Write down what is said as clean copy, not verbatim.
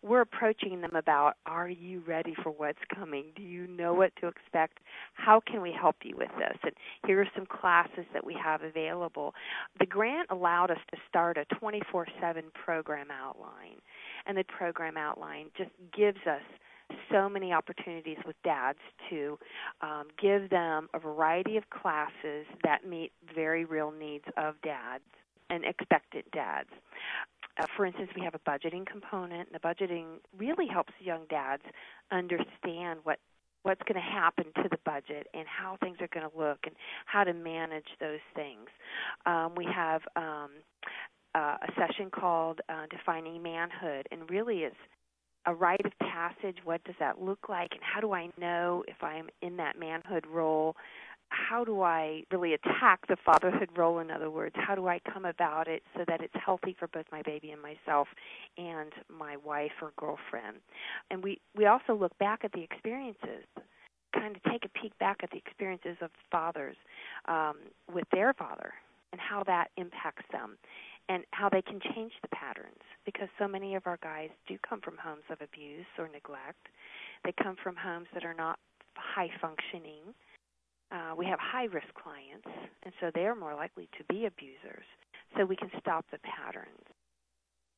we're approaching them about, are you ready for what's coming? Do you know what to expect? How can we help you with this? And here are some classes that we have available. The grant allowed us to start a 24/7 program outline, and the program outline just gives us so many opportunities with dads to give them a variety of classes that meet very real needs of dads and expectant dads. For instance, we have a budgeting component, and the budgeting really helps young dads understand what's going to happen to the budget and how things are going to look and how to manage those things. We have a session called Defining Manhood, and really it's a rite of passage. What does that look like, and how do I know if I'm in that manhood role? How do I really attack the fatherhood role? In other words, how do I come about it so that it's healthy for both my baby and myself and my wife or girlfriend? And we also look back at the experiences, kind of take a peek back at the experiences of fathers with their father and how that impacts them and how they can change the patterns, because so many of our guys do come from homes of abuse or neglect. They come from homes that are not high functioning. We have high-risk clients, and so they're more likely to be abusers. So we can stop the patterns.